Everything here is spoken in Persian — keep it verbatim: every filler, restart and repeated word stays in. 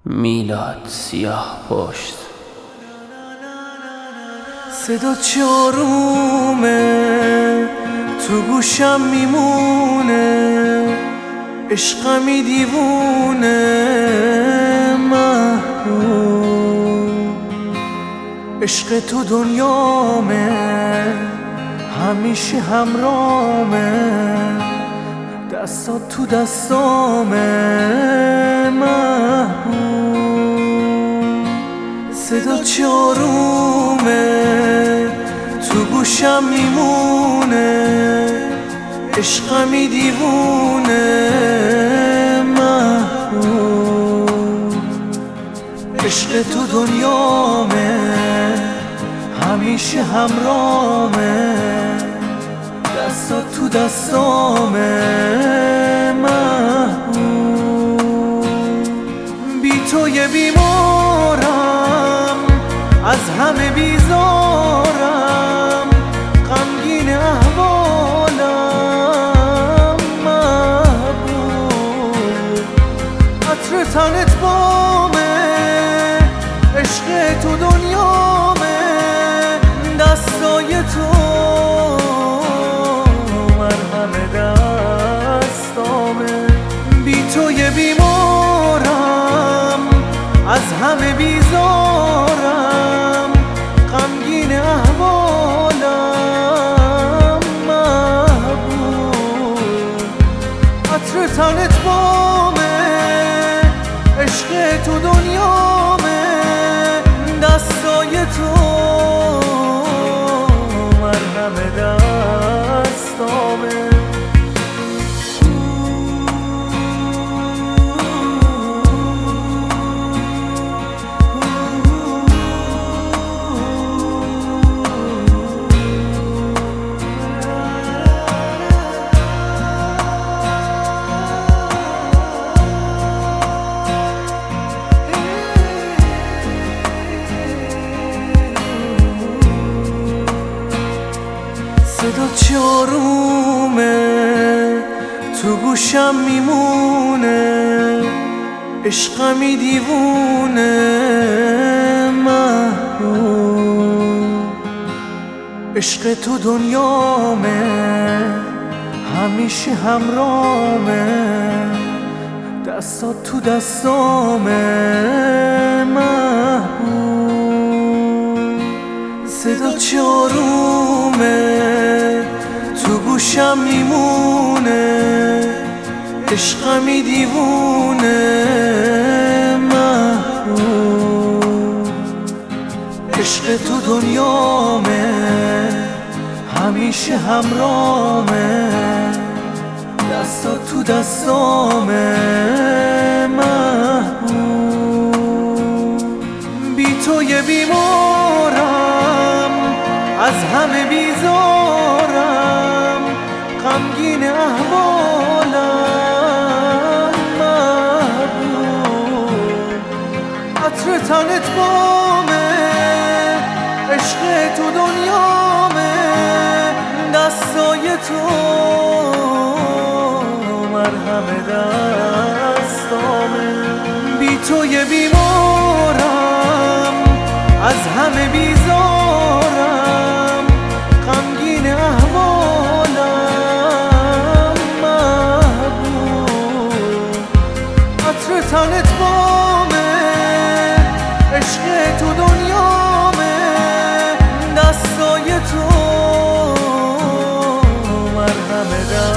میلاد سیاه پشت. صدا چارومه تو گوشم میمونه، عشقمی دیوونه محبوب. عشق تو دنیامه همیشه همرامه، دستات تو دستامه محبوب. صدا چارومه تو گوشم میمونه، عشقمی دیوونه محبوب. عشق تو دنیامه همیشه همرامه، دستات تو دستامه محبوب. بی تو یه بیمارم، از همه بیزارم، غمگین احوالم محبوب. عطر تنت بامه، عشق تو دنیامه، دستای تو مرهم دستامه. بی تو یه بیمارم، از همه بیزارم، غمگین احوالم محبوب. عطر تنت بامه، عشق تو دنیامه، دستای تو مرهم دستامه. صدا چارومه تو گوشم میمونه، عشقمی دیوونه محبوب. عشق تو دنیامه همیشه همرامه، دستات تو دستامه محبوب. صدا چارومه تو گوشم میمونه، عشقمی دیوونه محبوب. عشق تو دنیامه همیشه همرامه، دستات تو دستامه محبوب. بی تو یه بیمارم، از همه بیزارم، غمگین احوالم محبوب. عطر تنت بامه، عشق تو دنیامه، دستای تو مرهم دستامه. بی تو یه بیمارم، از همه بیزارم، غمگین احوالم محبوب. عطر تنت بامه، عشق تو دنیامه، دستای تو مرهم دستامه.